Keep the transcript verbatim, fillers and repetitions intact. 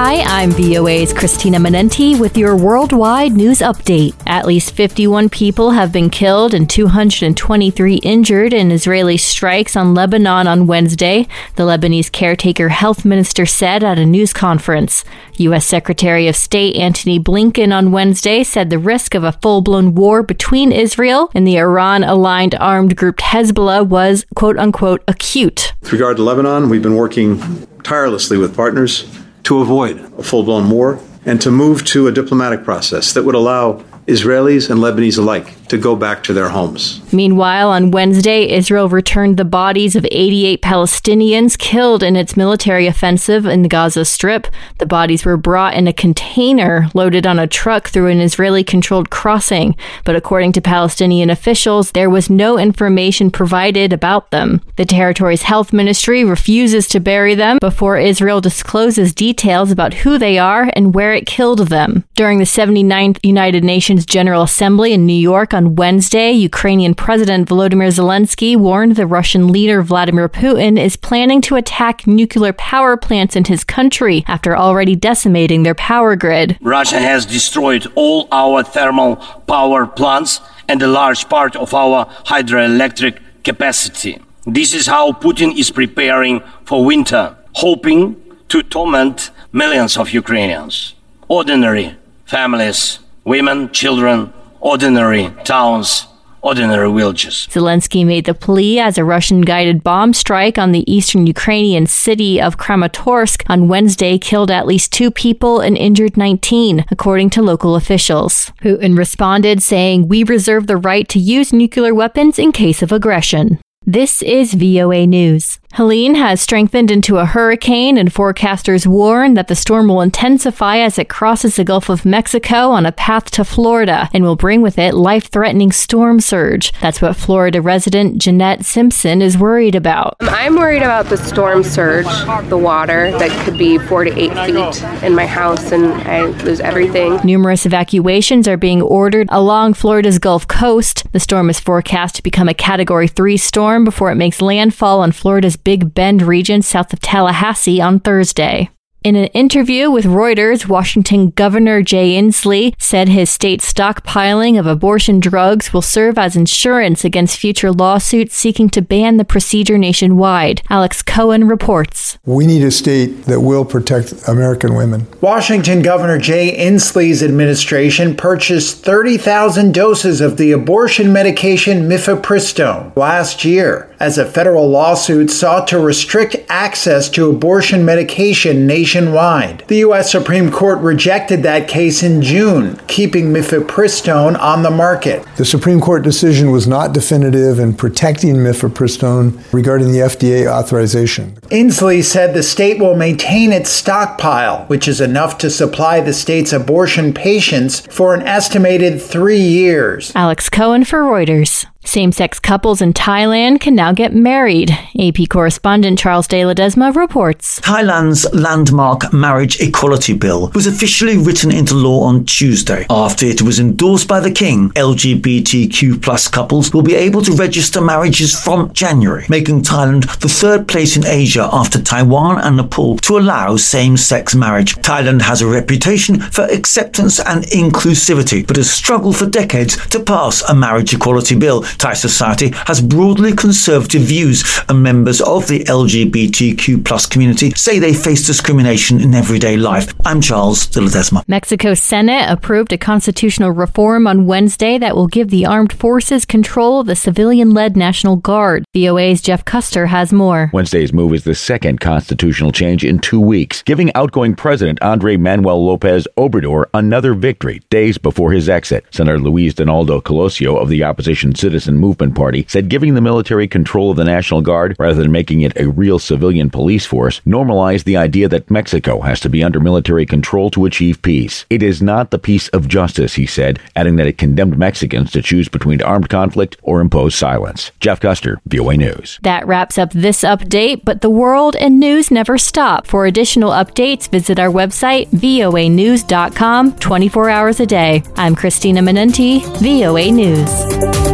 Hi, I'm V O A's Christina Manenti with your worldwide news update. At least fifty-one people have been killed and two hundred twenty-three injured in Israeli strikes on Lebanon on Wednesday, the Lebanese caretaker health minister said at a news conference. U S Secretary of State Antony Blinken on Wednesday said the risk of a full-blown war between Israel and the Iran-aligned armed group Hezbollah was, quote-unquote, acute. With regard to Lebanon, we've been working tirelessly with partners to avoid a full-blown war and to move to a diplomatic process that would allow Israelis and Lebanese alike to go back to their homes. Meanwhile, on Wednesday, Israel returned the bodies of eighty-eight Palestinians killed in its military offensive in the Gaza Strip. The bodies were brought in a container loaded on a truck through an Israeli-controlled crossing. But according to Palestinian officials, there was no information provided about them. The territory's health ministry refuses to bury them before Israel discloses details about who they are and where it killed them. During the seventy-ninth United Nations General Assembly in New York on Wednesday, Ukrainian President Volodymyr Zelensky warned the Russian leader Vladimir Putin is planning to attack nuclear power plants in his country after already decimating their power grid. Russia has destroyed all our thermal power plants and a large part of our hydroelectric capacity. This is how Putin is preparing for winter, hoping to torment millions of Ukrainians, ordinary families, women, children, ordinary towns, ordinary villages. Zelensky made the plea as a Russian-guided bomb strike on the eastern Ukrainian city of Kramatorsk on Wednesday killed at least two people and injured nineteen, according to local officials. Putin responded, saying, "We reserve the right to use nuclear weapons in case of aggression." This is V O A News. Helene has strengthened into a hurricane, and forecasters warn that the storm will intensify as it crosses the Gulf of Mexico on a path to Florida and will bring with it life-threatening storm surge. That's what Florida resident Jeanette Simpson is worried about. I'm worried about the storm surge, the water that could be four to eight feet in my house, and I lose everything. Numerous evacuations are being ordered along Florida's Gulf Coast. The storm is forecast to become a Category three storm before it makes landfall on Florida's Big Bend region south of Tallahassee on Thursday. In an interview with Reuters, Washington Governor Jay Inslee said his state's stockpiling of abortion drugs will serve as insurance against future lawsuits seeking to ban the procedure nationwide. Alex Cohen reports. We need a state that will protect American women. Washington Governor Jay Inslee's administration purchased thirty thousand doses of the abortion medication mifepristone last year as a federal lawsuit sought to restrict access to abortion medication nationwide. Nationwide. The U S Supreme Court rejected that case in June, keeping mifepristone on the market. The Supreme Court decision was not definitive in protecting mifepristone regarding the F D A authorization. Inslee said the state will maintain its stockpile, which is enough to supply the state's abortion patients for an estimated three years. Alex Cohen for Reuters. Same-sex couples in Thailand can now get married. A P correspondent Charles De Ledesma reports. Thailand's landmark marriage equality bill was officially written into law on Tuesday. After it was endorsed by the king, L G B T Q plus couples will be able to register marriages from January, making Thailand the third place in Asia after Taiwan and Nepal to allow same-sex marriage. Thailand has a reputation for acceptance and inclusivity, but has struggled for decades to pass a marriage equality bill. Thai society has broadly conservative views, and members of the L G B T Q plus community say they face discrimination in everyday life. I'm Charles De Ledesma. Mexico's Senate approved a constitutional reform on Wednesday that will give the armed forces control of the civilian-led National Guard. V O A's Jeff Custer has more. Wednesday's move is the second constitutional change in two weeks, giving outgoing President Andrés Manuel López Obrador another victory days before his exit. Senator Luis Donaldo Colosio of the opposition Citizen Movement Party said giving the military control of the National Guard rather than making it a real civilian police force normalized the idea that Mexico has to be under military control to achieve peace. It is not the peace of justice, he said, adding that it condemned Mexicans to choose between armed conflict or impose silence. Jeff Custer, V O A News. That wraps up this update, but the world and news never stop. For additional updates, visit our website, V O A news dot com, twenty-four hours a day. I'm Christina Manenti, V O A News.